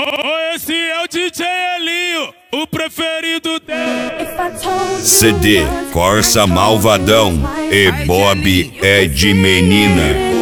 Esse é o DJ Elinho, o preferido dele. CD Corsa Malvadão e Bob é de menina.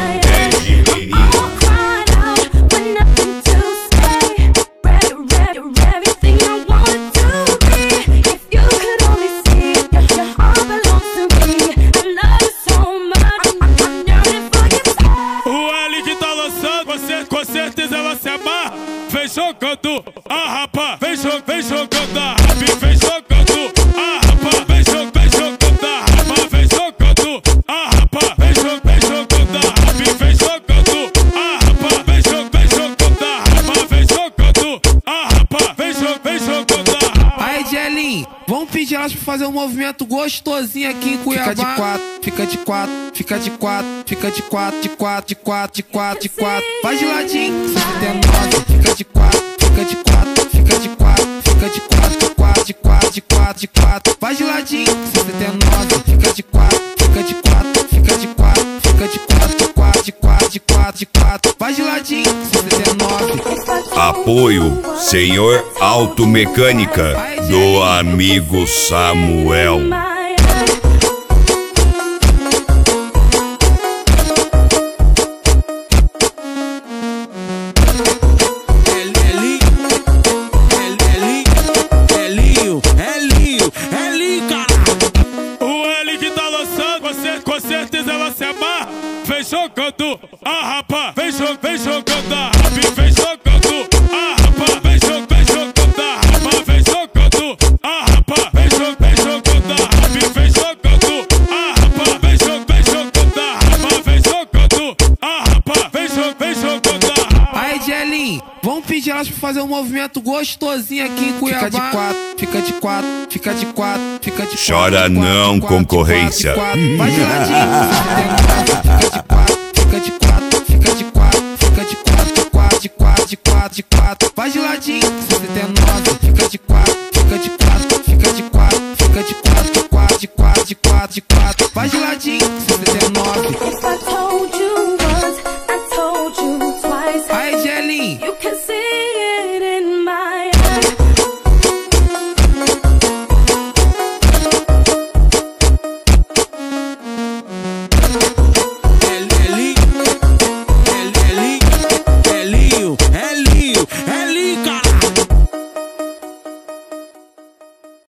Com certeza ela se amarra. Vem jogando a rapa, vem jogando a rap, vem jogando a rapa, vem jogando a rapa, vem jogando a rapa, vem jogando a rap, vem jogando a rapa, vem jogando a rapa, vem jogando a rapa, vem jogando a rapa. Aí, Jelinho, vamos pedir elas pra fazer um movimento gostosinho aqui em Cuiabá. Fica de quatro, fica de quatro, fica de quatro, fica de quatro, de quatro, de quatro, de quatro, de quatro. Vai de ladinho, fica de quatro, fica de quatro, fica de quatro, fica de quatro, de quatro, de quatro, de quatro, de quatro. Vai de ladinho, fica de quatro, fica de quatro, fica de quatro, fica de quatro, de quatro, de quatro, de quatro, de quatro. Vai de ladinho, 69. Apoio Senhor Automecânica do amigo Samuel. Com certeza ela se amarra. Vem jogando a rapa, vem jogando a rap, vem jogando a rapa, vem jogando a rapa, vem jogando a rapa, vem jogando a rap, vem jogando a rapa, vem jogando a rapa, vem jogando a rapa, vem jogando a rapa. Aí, Jelinho, vamos pedir elas pra fazer um movimento gostosinho aqui em Cuiabá. Fica de quatro, fica de quatro, fica de quatro, fica de quatro. Chora não, concorrência. Vai de ladinho, fica de quatro, fica de quatro, fica de quatro, de quatro, de quatro, de quatro, de quatro. Vai de ladinho, 69, fica de quatro, fica de quatro, fica de quatro, fica de quatro, de quatro, de quatro, de quatro, de quatro. Vai de ladinho.